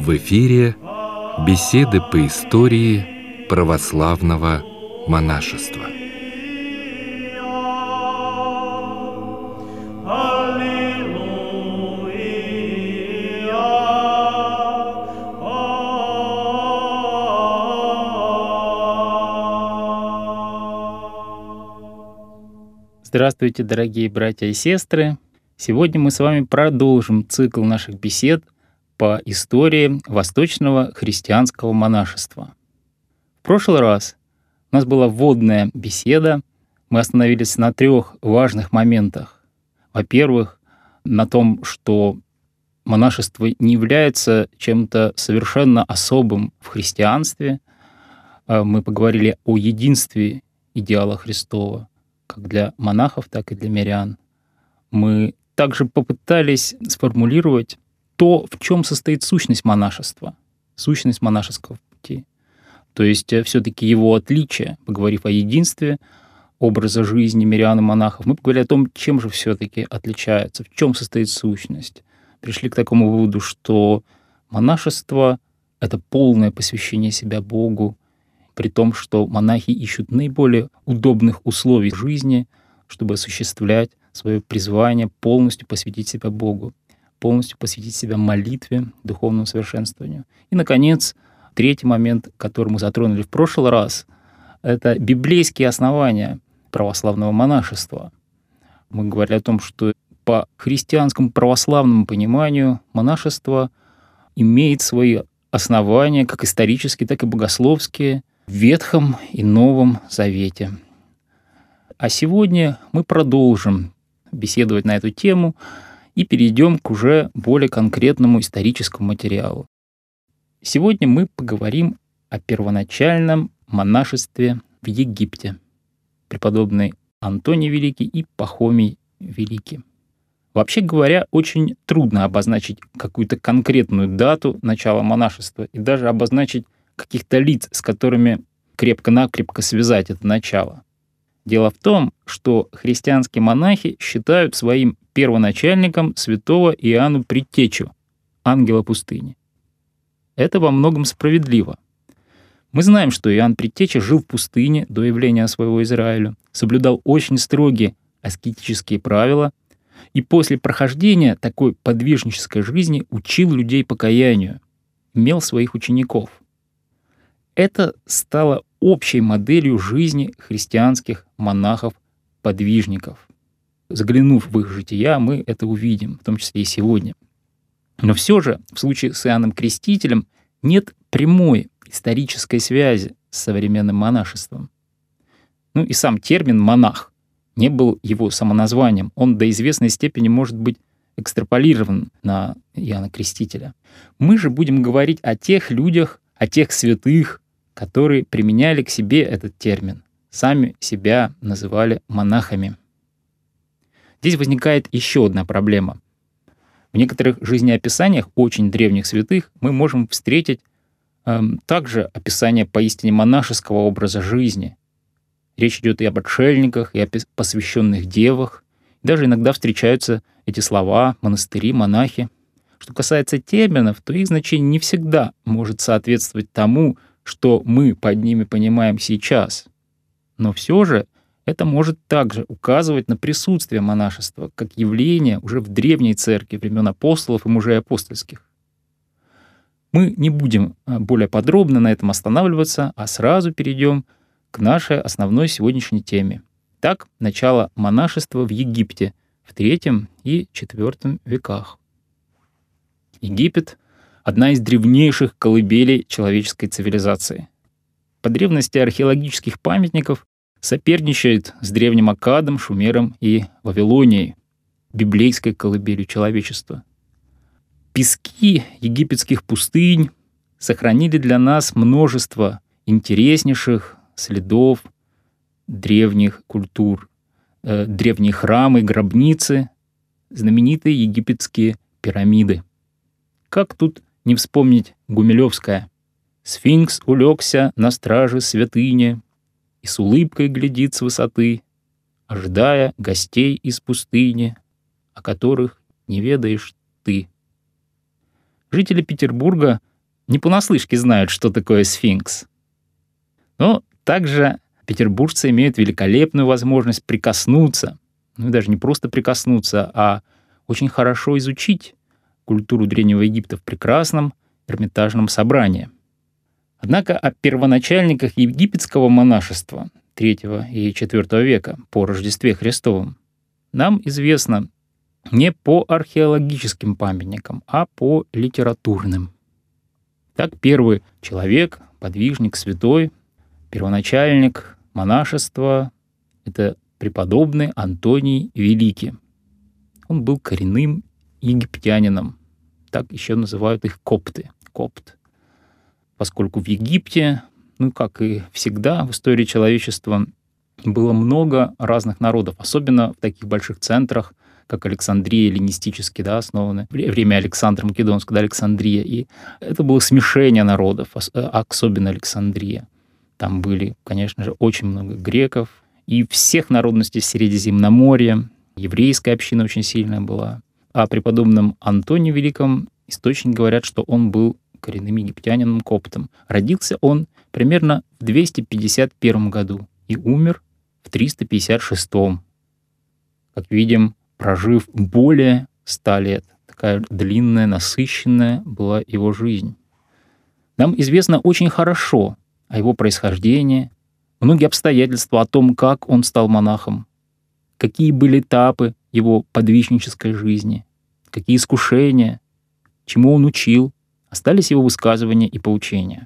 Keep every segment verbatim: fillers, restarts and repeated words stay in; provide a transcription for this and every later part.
В эфире беседы по истории православного монашества. Здравствуйте, дорогие братья и сестры! Сегодня мы с вами продолжим цикл наших бесед по истории восточного христианского монашества. В прошлый раз у нас была вводная беседа. Мы остановились на трех важных моментах. Во-первых, на том, что монашество не является чем-то совершенно особым в христианстве. Мы поговорили о единстве идеала Христова, как для монахов, так и для мирян. Мы также попытались сформулировать то, в чем состоит сущность монашества, сущность монашеского пути. То есть все-таки его отличие, поговорив о единстве образа жизни мирян и монахов, мы поговорили о том, чем же все-таки отличается, в чем состоит сущность. Пришли к такому выводу, что монашество — это полное посвящение себя Богу, при том, что монахи ищут наиболее удобных условий жизни, чтобы осуществлять свое призвание, полностью посвятить себя Богу, полностью посвятить себя молитве, духовному совершенствованию. И, наконец, третий момент, который мы затронули в прошлый раз, это библейские основания православного монашества. Мы говорили о том, что по христианскому православному пониманию монашество имеет свои основания, как исторические, так и богословские, в Ветхом и Новом Завете. А сегодня мы продолжим беседовать на эту тему и перейдем к уже более конкретному историческому материалу. Сегодня мы поговорим о первоначальном монашестве в Египте. Преподобный Антоний Великий и Пахомий Великий. Вообще говоря, очень трудно обозначить какую-то конкретную дату начала монашества и даже обозначить каких-то лиц, с которыми крепко-накрепко связать это начало. Дело в том, что христианские монахи считают своим первоначальником святого Иоанна Предтечу, ангела пустыни. Это во многом справедливо. Мы знаем, что Иоанн Предтеча жил в пустыне до явления своего Израилю, соблюдал очень строгие аскетические правила и после прохождения такой подвижнической жизни учил людей покаянию, имел своих учеников. Это стало общей моделью жизни христианских монахов-подвижников. Заглянув в их жития, мы это увидим, в том числе и сегодня. Но все же в случае с Иоанном Крестителем нет прямой исторической связи с современным монашеством. Ну и сам термин «монах» не был его самоназванием. Он до известной степени может быть экстраполирован на Иоанна Крестителя. Мы же будем говорить о тех людях, о тех святых, которые применяли к себе этот термин, сами себя называли монахами. Здесь возникает еще одна проблема. В некоторых жизнеописаниях очень древних святых мы можем встретить эм, также описание поистине монашеского образа жизни. Речь идет и об отшельниках, и о посвященных девах. Даже иногда встречаются эти слова «монастыри», «монахи». Что касается терминов, то их значение не всегда может соответствовать тому, что мы под ними понимаем сейчас. Но все же это может также указывать на присутствие монашества как явление уже в древней церкви времен апостолов и мужей апостольских. Мы не будем более подробно на этом останавливаться, а сразу перейдем к нашей основной сегодняшней теме. Так, начало монашества в Египте в третьем и четвёртом веках. Египет — одна из древнейших колыбелей человеческой цивилизации. По древности археологических памятников соперничает с древним Аккадом, Шумером и Вавилонией, библейской колыбелью человечества. Пески египетских пустынь сохранили для нас множество интереснейших следов древних культур, э, древние храмы, гробницы, знаменитые египетские пирамиды. Как тут не вспомнить Гумилевское? «Сфинкс улегся на страже святыни и с улыбкой глядит с высоты, ожидая гостей из пустыни, о которых не ведаешь ты». Жители Петербурга не понаслышке знают, что такое сфинкс. Но также петербуржцы имеют великолепную возможность прикоснуться, ну и даже не просто прикоснуться, а очень хорошо изучить культуру Древнего Египта в прекрасном Эрмитажном собрании. Однако о первоначальниках египетского монашества третьего и четвёртого века по Рождестве Христовом нам известно не по археологическим памятникам, а по литературным. Так, первый человек, подвижник, святой, первоначальник монашества — это преподобный Антоний Великий. Он был коренным египтянином. Так еще называют их копты. Копт. Поскольку в Египте, ну, как и всегда в истории человечества, было много разных народов, особенно в таких больших центрах, как Александрия, эллинистически, да, основаны, время Александра Македонского, да, Александрия. И это было смешение народов, особенно Александрия. Там были, конечно же, очень много греков и всех народностей Средиземноморья. Еврейская община очень сильная была. О преподобном Антонии Великом источники говорят, что он был коренным египтянином, коптом. Родился он примерно в двести пятьдесят первом году и умер в триста пятьдесят шестом. Как видим, прожив более ста лет. Такая длинная, насыщенная была его жизнь. Нам известно очень хорошо о его происхождении, многие обстоятельства о том, как он стал монахом, какие были этапы его подвижнической жизни, какие искушения, чему он учил, остались его высказывания и поучения.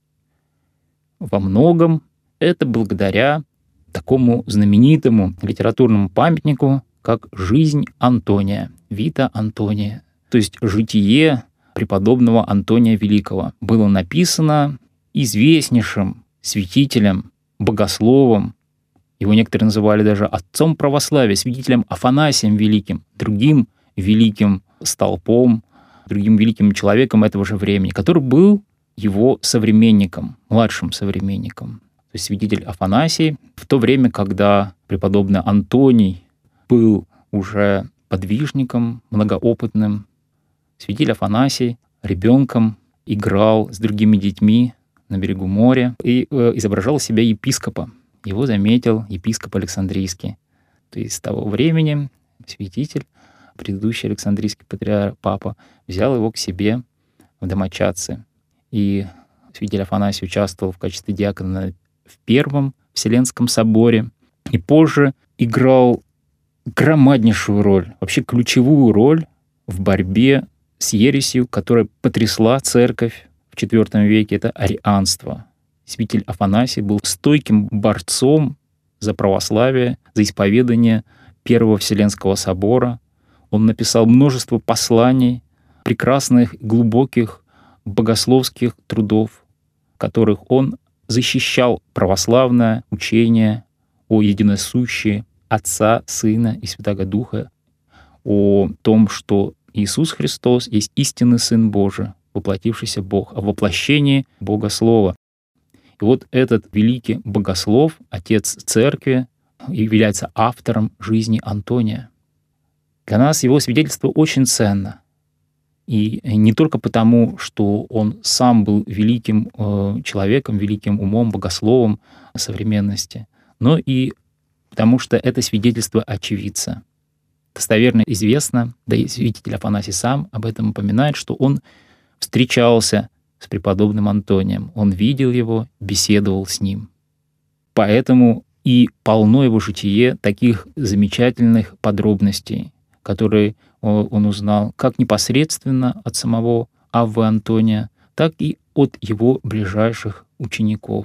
Во многом это благодаря такому знаменитому литературному памятнику, как «Жизнь Антония», «Вита Антония», то есть «Житие преподобного Антония Великого», было написано известнейшим святителем, богословом, его некоторые называли даже отцом православия, святителем Афанасием Великим, другим великим столпом, другим великим человеком этого же времени, который был его современником, младшим современником. То есть святитель Афанасий в то время, когда преподобный Антоний был уже подвижником, многоопытным, святитель Афанасий ребенком играл с другими детьми на берегу моря и э, изображал себя епископа. Его заметил епископ Александрийский. То есть с того времени святитель, предыдущий Александрийский патриарх, папа, взял его к себе в домочадцы. И святитель Афанасий участвовал в качестве диакона в Первом Вселенском соборе. И позже играл громаднейшую роль, вообще ключевую роль в борьбе с ересью, которая потрясла церковь в четвёртом веке. Это арианство. Святитель Афанасий был стойким борцом за православие, за исповедание Первого Вселенского собора. Он написал множество посланий, прекрасных, глубоких богословских трудов, в которых он защищал православное учение о единосущии Отца, Сына и Святаго Духа, о том, что Иисус Христос есть истинный Сын Божий, воплотившийся Бог, о воплощении Бога Слова. И вот этот великий богослов, отец церкви, является автором жизни Антония. Для нас его свидетельство очень ценно. И не только потому, что он сам был великим э, человеком, великим умом, богословом современности, но и потому что это свидетельство очевидца. Достоверно известно, да и святитель Афанасий сам об этом упоминает, что он встречался с преподобным Антонием, он видел его, беседовал с ним. Поэтому и полно его житие таких замечательных подробностей, которые он узнал как непосредственно от самого Аввы Антония, так и от его ближайших учеников.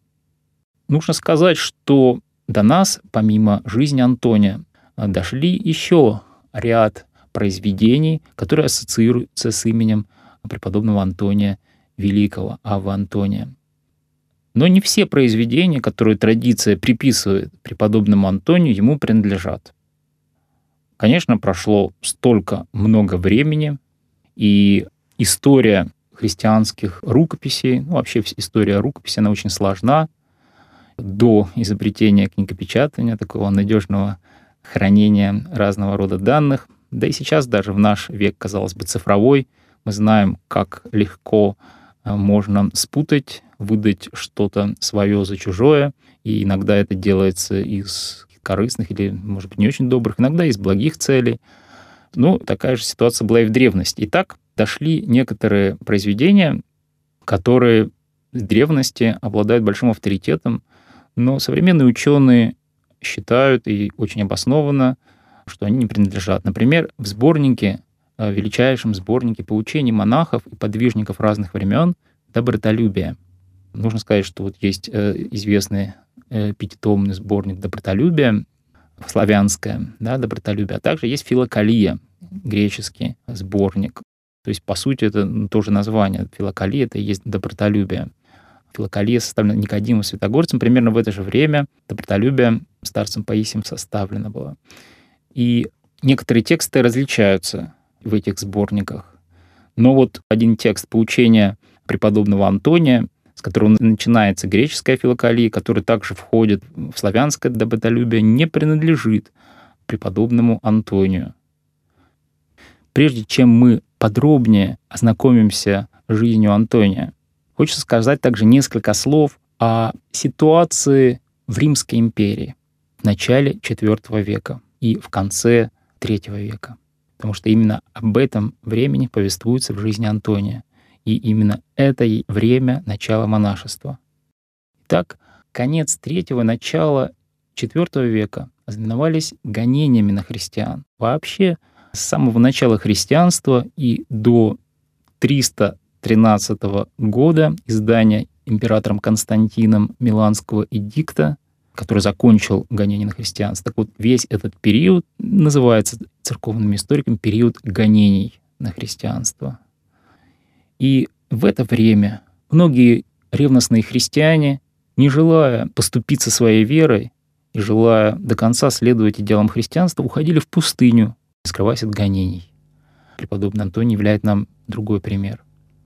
Нужно сказать, что до нас, помимо жизни Антония, дошли еще ряд произведений, которые ассоциируются с именем преподобного Антония Великого, Аввы Антония. Но не все произведения, которые традиция приписывает преподобному Антонию, ему принадлежат. Конечно, прошло столько много времени, и история христианских рукописей, ну вообще история рукописи, она очень сложна. До изобретения книгопечатания, такого надежного хранения разного рода данных, да и сейчас даже в наш век, казалось бы, цифровой, мы знаем, как легко можно спутать, выдать что-то свое за чужое, и иногда это делается из корыстных или, может быть, не очень добрых, иногда из благих целей. Ну, такая же ситуация была и в древности. Итак, дошли некоторые произведения, которые в древности обладают большим авторитетом, но современные ученые считают, и очень обоснованно, что они не принадлежат. Например, в сборнике, в величайшем сборнике поучений монахов и подвижников разных времен «Добротолюбие». Нужно сказать, что вот есть известный пятитомный сборник «Добротолюбие», славянское, да, «Добротолюбие», а также есть «Филокалия», греческий сборник. То есть, по сути, это тоже название. Филокалия — это и есть «Добротолюбие». Филокалия составлена Никодимом Святогорцем. Примерно в это же время «Добротолюбие» старцем Паисием составлено было. И некоторые тексты различаются в этих сборниках. Но вот один текст поучения преподобного Антония, с которого начинается греческая филокалия, который также входит в славянское добротолюбие, не принадлежит преподобному Антонию. Прежде чем мы подробнее ознакомимся с жизнью Антония, хочется сказать также несколько слов о ситуации в Римской империи в начале четвёртого века и в конце третьего века. Потому что именно об этом времени повествуется в жизни Антония. И именно это и время начала монашества. Итак, конец третьего, начало четвёртого века ознаменовались гонениями на христиан. Вообще, с самого начала христианства и до триста тринадцатого года издания императором Константином Миланского эдикта, который закончил гонения на христианство. Так вот, весь этот период называется церковными историками период гонений на христианство. И в это время многие ревностные христиане, не желая поступиться своей верой и желая до конца следовать идеалам христианства, уходили в пустыню, скрываясь от гонений. Преподобный Антоний являет нам другой пример.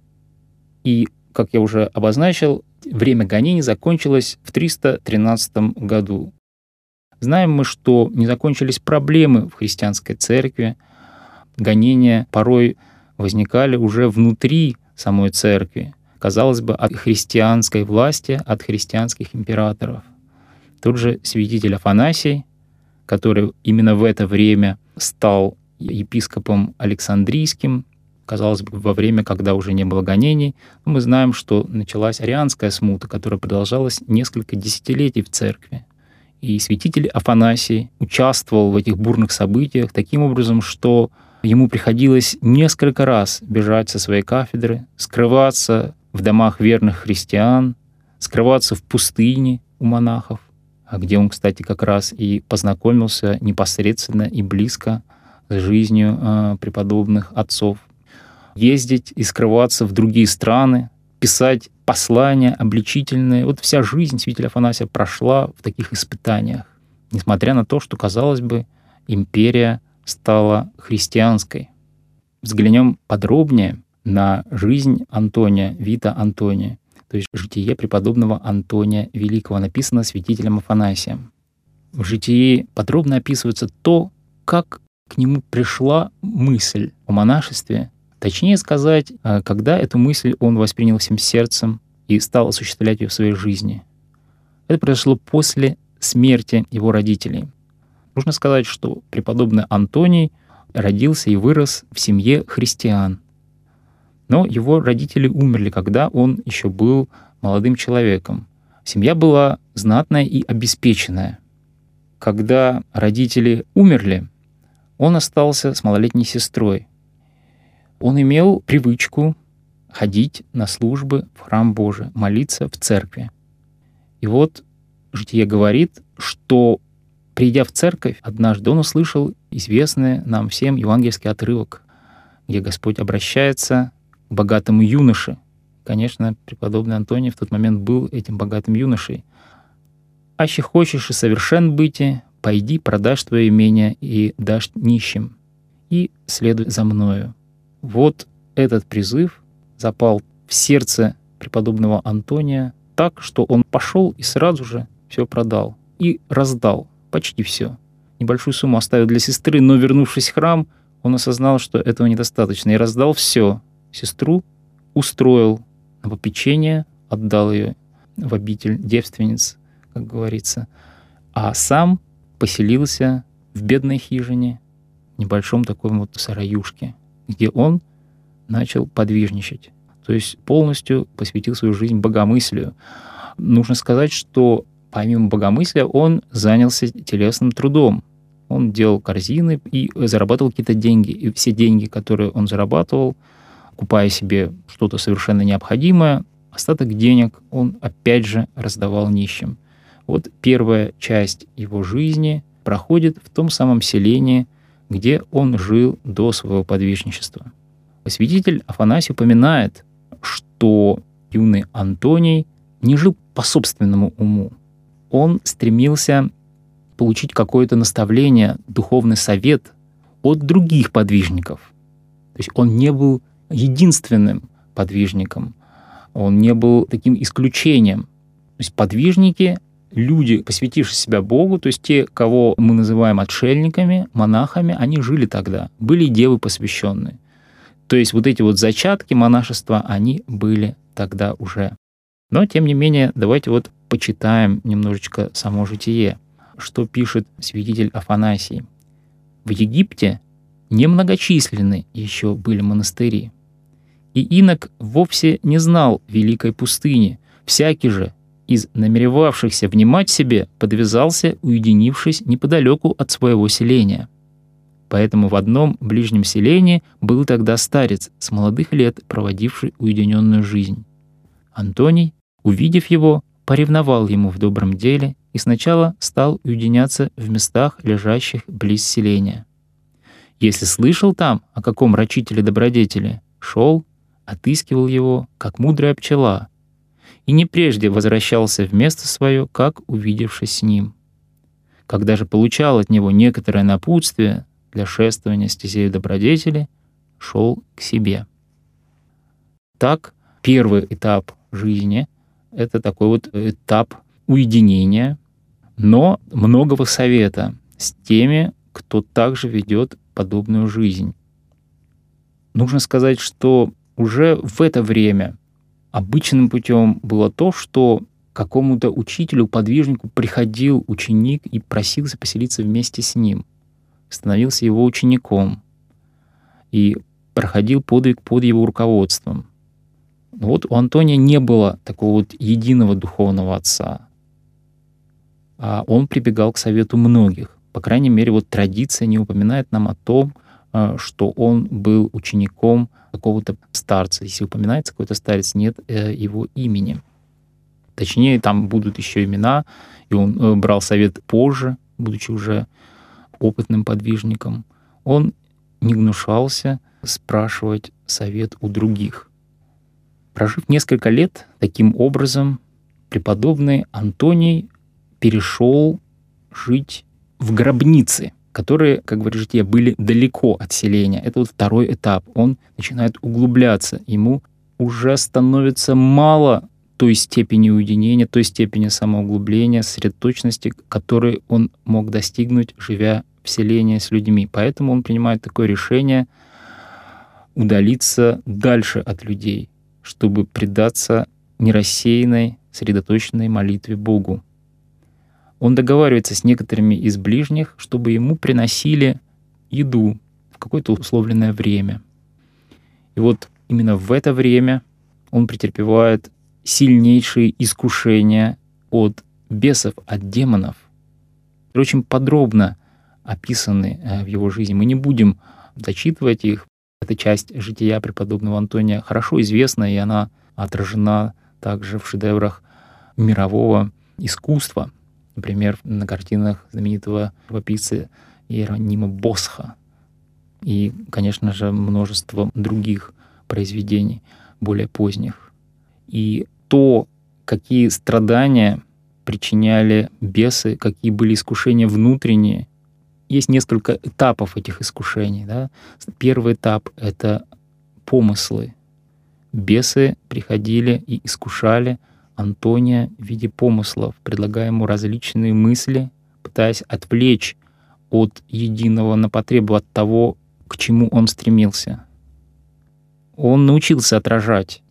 И, как я уже обозначил, время гонений закончилось в триста тринадцатом году. Знаем мы, что не закончились проблемы в христианской церкви. Гонения порой возникали уже внутри самой церкви, казалось бы, от христианской власти, от христианских императоров. Тот же святитель Афанасий, который именно в это время стал епископом Александрийским, казалось бы, во время, когда уже не было гонений, мы знаем, что началась арианская смута, которая продолжалась несколько десятилетий в церкви. И святитель Афанасий участвовал в этих бурных событиях таким образом, что ему приходилось несколько раз бежать со своей кафедры, скрываться в домах верных христиан, скрываться в пустыне у монахов, где он, кстати, как раз и познакомился непосредственно и близко с жизнью э, преподобных отцов. Ездить и скрываться в другие страны, писать послания обличительные. Вот вся жизнь святителя Афанасия прошла в таких испытаниях, несмотря на то, что, казалось бы, империя стала христианской. Взглянем подробнее на жизнь Антония, Вита Антония, то есть житие преподобного Антония Великого, написано святителем Афанасием. В житии подробно описывается то, как к нему пришла мысль о монашестве, точнее сказать, когда эту мысль он воспринял всем сердцем и стал осуществлять ее в своей жизни. Это произошло после смерти его родителей. Нужно сказать, что преподобный Антоний родился и вырос в семье христиан. Но его родители умерли, когда он еще был молодым человеком. Семья была знатная и обеспеченная. Когда родители умерли, он остался с малолетней сестрой. Он имел привычку ходить на службы в храм Божий, молиться в церкви. И вот житие говорит, что, придя в церковь, однажды он услышал известный нам всем евангельский отрывок, где Господь обращается к богатому юноше. Конечно, преподобный Антоний в тот момент был этим богатым юношей. «Аще хочешь и совершен быть, пойди, продашь твое имение и дашь нищим, и следуй за мною». Вот этот призыв запал в сердце преподобного Антония так, что он пошел и сразу же все продал и раздал почти все. Небольшую сумму оставил для сестры, но, вернувшись в храм, он осознал, что этого недостаточно, и раздал все. Сестру устроил на попечение, отдал ее в обитель девственниц, как говорится, а сам поселился в бедной хижине, в небольшом таком вот сараюшке, где он начал подвижничать. То есть полностью посвятил свою жизнь богомыслию. Нужно сказать, что помимо богомыслия он занялся телесным трудом. Он делал корзины и зарабатывал какие-то деньги. И все деньги, которые он зарабатывал, купая себе что-то совершенно необходимое, остаток денег он опять же раздавал нищим. Вот первая часть его жизни проходит в том самом селении, где он жил до своего подвижничества. Святитель Афанасий упоминает, что юный Антоний не жил по собственному уму. Он стремился получить какое-то наставление, духовный совет от других подвижников. То есть он не был единственным подвижником, он не был таким исключением. То есть подвижники — люди, посвятившие себя Богу, то есть те, кого мы называем отшельниками, монахами, они жили тогда, были девы посвященные. То есть вот эти вот зачатки монашества, они были тогда уже. Но, тем не менее, давайте вот почитаем немножечко само житие, что пишет святитель Афанасий. В Египте немногочисленны еще были монастыри, и инок вовсе не знал великой пустыни. Всякий же из намеревавшихся внимать себе подвязался, уединившись неподалеку от своего селения. Поэтому в одном ближнем селении был тогда старец с молодых лет, проводивший уединенную жизнь. Антоний, увидев его, поревновал ему в добром деле и сначала стал уединяться в местах, лежащих близ селения. Если слышал там о каком рачителе добродетели, шел, отыскивал его, как мудрая пчела, и не прежде возвращался в место свое, как увидевшись с ним. Когда же получал от него некоторое напутствие для шествования стезею добродетели, шел к себе. Так, первый этап жизни — это такой вот этап уединения, но многого совета с теми, кто также ведет подобную жизнь. Нужно сказать, что уже в это время обычным путем было то, что к какому-то учителю, подвижнику приходил ученик и просился поселиться вместе с ним, становился его учеником и проходил подвиг под его руководством. Вот у Антония не было такого вот единого духовного отца, а он прибегал к совету многих. По крайней мере, вот традиция не упоминает нам о том, что он был учеником какого-то старца. Если упоминается какой-то старец, нет его имени. Точнее, там будут еще имена, и он брал совет позже, будучи уже опытным подвижником. Он не гнушался спрашивать совет у других. Прожив несколько лет таким образом, преподобный Антоний перешел жить в гробницы, которые, как говорит житие, были далеко от селения. Это вот второй этап. Он начинает углубляться. Ему уже становится мало той степени уединения, той степени самоуглубления, сосредоточенности, которой он мог достигнуть, живя в селении с людьми. Поэтому он принимает такое решение удалиться дальше от людей, чтобы предаться нерассеянной, сосредоточенной молитве Богу. Он договаривается с некоторыми из ближних, чтобы ему приносили еду в какое-то условленное время. И вот именно в это время он претерпевает сильнейшие искушения от бесов, от демонов, которые очень подробно описаны в его жизни. Мы не будем зачитывать их. Эта часть жития преподобного Антония хорошо известна, и она отражена также в шедеврах мирового искусства. Например, на картинах знаменитого живописца Иеронима Босха. И, конечно же, множество других произведений, более поздних. И то, какие страдания причиняли бесы, какие были искушения внутренние. Есть несколько этапов этих искушений. Да? Первый этап — это помыслы. Бесы приходили и искушали Антония в виде помыслов, предлагая ему различные мысли, пытаясь отвлечь от единого на потребу, от того, к чему он стремился. Он научился отражать эти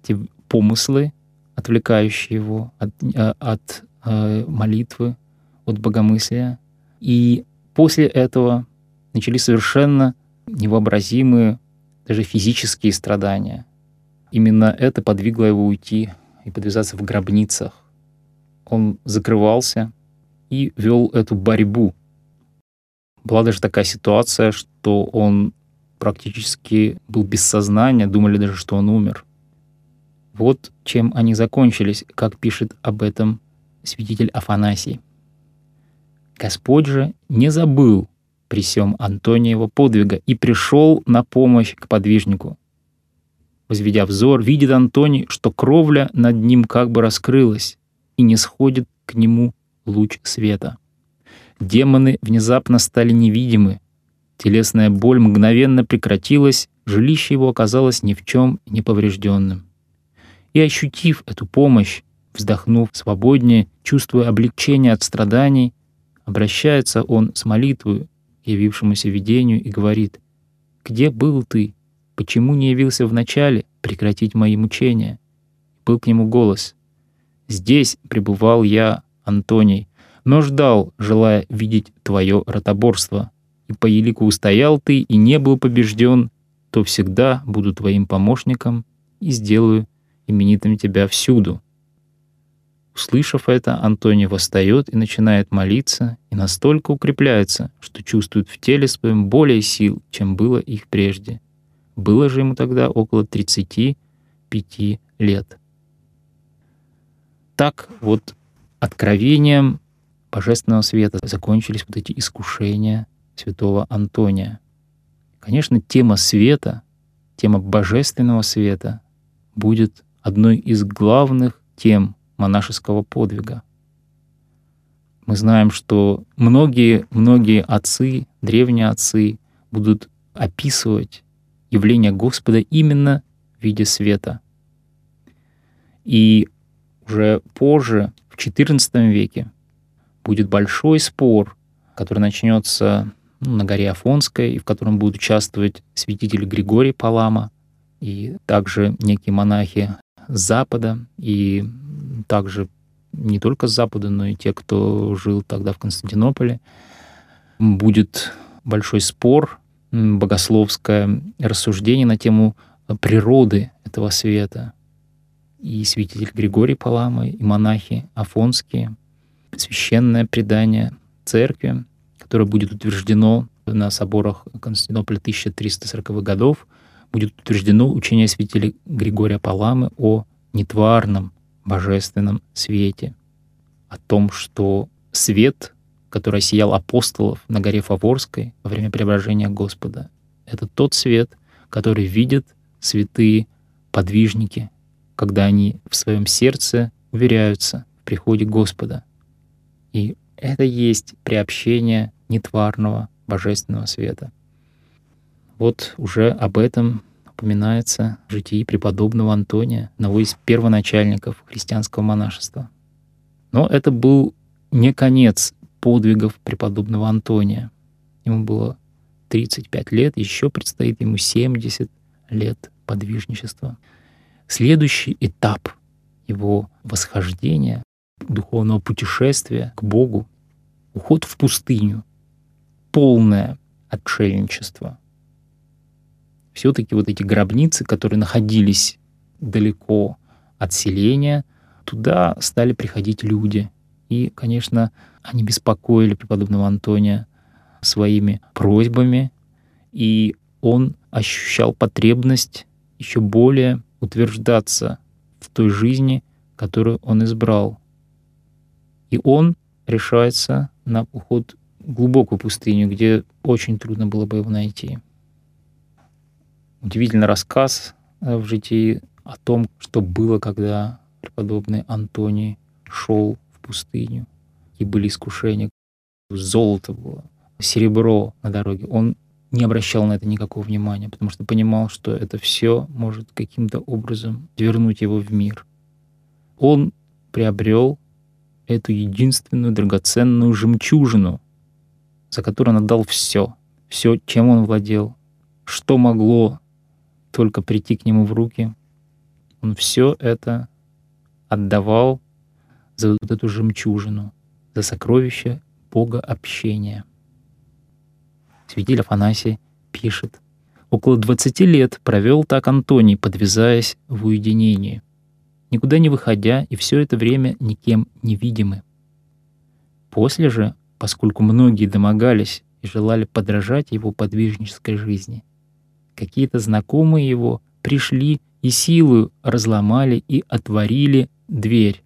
помыслы, отвлекающие его от, от э, молитвы, от богомыслия. И после этого начались совершенно невообразимые даже физические страдания. Именно это подвигло его уйти и подвязаться в гробницах. Он закрывался и вел эту борьбу. Была даже такая ситуация, что он практически был без сознания, думали даже, что он умер. Вот чем они закончились, как пишет об этом святитель Афанасий. «Господь же не забыл при сём Антониева подвига и пришел на помощь к подвижнику. Возведя взор, видит Антоний, что кровля над ним как бы раскрылась, и не сходит к нему луч света. Демоны внезапно стали невидимы, телесная боль мгновенно прекратилась, жилище его оказалось ни в чем не поврежденным. И, ощутив эту помощь, вздохнув свободнее, чувствуя облегчение от страданий, обращается он с молитвой к явившемуся видению и говорит: «Где был ты? Почему не явился вначале прекратить мои мучения?» Был к нему голос: «Здесь пребывал я, Антоний, но ждал, желая видеть твое ротоборство. И по елику устоял ты и не был побежден, то всегда буду твоим помощником и сделаю именитым тебя всюду». Услышав это, Антоний восстает и начинает молиться, и настолько укрепляется, что чувствует в теле своем более сил, чем было их прежде. Было же ему тогда около тридцати пяти лет. Так вот откровением Божественного света закончились вот эти искушения святого Антония. Конечно, тема света, тема Божественного света будет одной из главных тем монашеского подвига. Мы знаем, что многие-многие отцы, древние отцы будут описывать явление Господа именно в виде света. И уже позже, в четырнадцатом веке, будет большой спор, который начнется ну, на горе Афонской, и в котором будут участвовать святитель Григорий Палама и также некие монахи с Запада, и также не только с Запада, но и те, кто жил тогда в Константинополе. Будет большой спор, богословское рассуждение на тему природы этого света. И святитель Григорий Палама, и монахи афонские, священное предание церкви, которое будет утверждено на соборах Константинополя тысяча триста сороковых годов, будет утверждено учение святителя Григория Паламы о нетварном божественном свете, о том, что свет, который осиял апостолов на горе Фаворской во время преображения Господа, это тот свет, который видят святые подвижники, когда они в своем сердце уверяются в приходе Господа. И это есть приобщение нетварного божественного света. Вот уже об этом упоминается в житии преподобного Антония, одного из первоначальников христианского монашества. Но это был не конец подвигов преподобного Антония. Ему было тридцать пять лет, еще предстоит ему семьдесят лет подвижничества. Следующий этап его восхождения, духовного путешествия к Богу, уход в пустыню, полное отшельничество. Все-таки вот эти гробницы, которые находились далеко от селения, туда стали приходить люди. И, конечно, они беспокоили преподобного Антония своими просьбами, и он ощущал потребность еще более утверждаться в той жизни, которую он избрал. И он решается на уход в глубокую пустыню, где очень трудно было бы его найти. Удивительный рассказ в житии о том, что было, когда преподобный Антоний шел в пустыню, и были искушения. Золото было, серебро на дороге. Он не обращал на это никакого внимания, потому что понимал, что это все может каким-то образом вернуть его в мир. Он приобрел эту единственную драгоценную жемчужину, за которую он отдал все, все, чем он владел, что могло только прийти к нему в руки. Он все это отдавал за вот эту жемчужину, за сокровище Бога общения. Святитель Афанасий пишет: «Около двадцати лет провел так Антоний, подвязаясь в уединении, никуда не выходя, и все это время никем не видимы. После же, поскольку многие домогались и желали подражать его подвижнической жизни, какие-то знакомые его пришли и силою разломали и отворили дверь.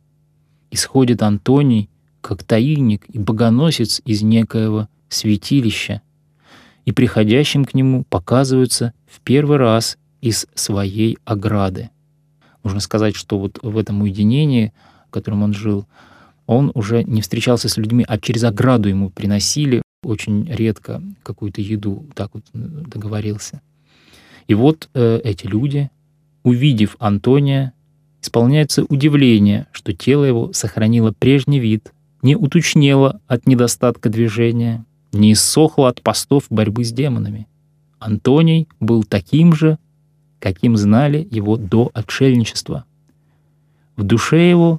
Исходит Антоний, как таинник и богоносец из некоего святилища, и приходящим к нему показываются в первый раз из своей ограды». Можно сказать, что вот в этом уединении, в котором он жил, он уже не встречался с людьми, а через ограду ему приносили очень редко какую-то еду, так вот договорился. И вот э, эти люди, увидев Антония, исполняется удивление, что тело его сохранило прежний вид, не уточнело от недостатка движения, не иссохло от постов борьбы с демонами. Антоний был таким же, каким знали его до отшельничества. В душе его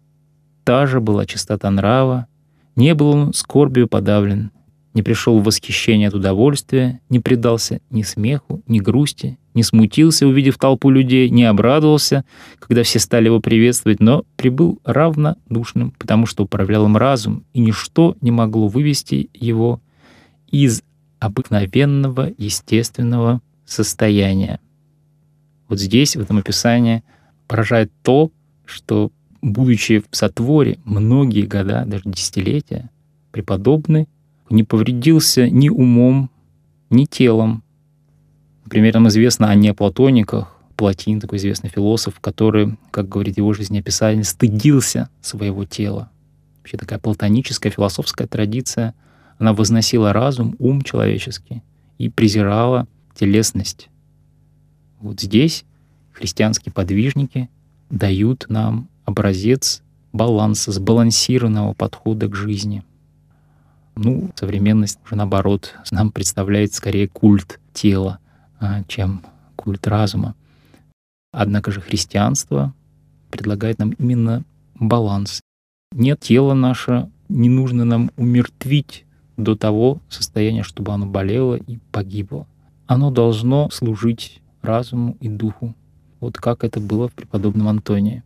та же была чистота нрава, не был он скорбью подавлен, не пришел в восхищение от удовольствия, не предался ни смеху, ни грусти, не смутился, увидев толпу людей, не обрадовался, когда все стали его приветствовать, но прибыл равнодушным, потому что управлял им разум, и ничто не могло вывести его из обыкновенного, естественного состояния. Вот здесь, в этом описании, поражает то, что, будучи в сотворе многие года, даже десятилетия, преподобный не повредился ни умом, ни телом. Например, нам известно о неоплатониках. Платин, такой известный философ, который, как говорит его жизнеописание, стыдился своего тела. Вообще такая платоническая философская традиция, она возносила разум, ум человеческий и презирала телесность. Вот здесь христианские подвижники дают нам образец баланса, сбалансированного подхода к жизни. Ну, современность уже наоборот нам представляет скорее культ тела, чем культ разума. Однако же христианство предлагает нам именно баланс. Нет, тело наше не нужно нам умертвить до того состояния, чтобы оно болело и погибло. Оно должно служить разуму и духу, вот как это было в преподобном Антонии.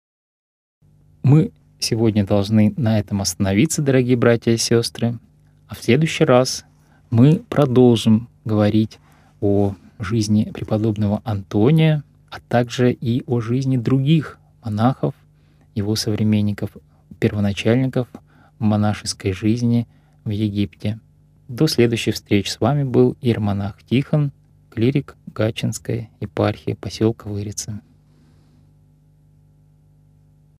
Мы сегодня должны на этом остановиться, дорогие братья и сестры, а в следующий раз мы продолжим говорить о жизни преподобного Антония, а также и о жизни других монахов, его современников, первоначальников монашеской жизни в Египте. До следующих встреч. С вами был иеромонах Тихон, клирик Гатчинской епархии поселка Вырица.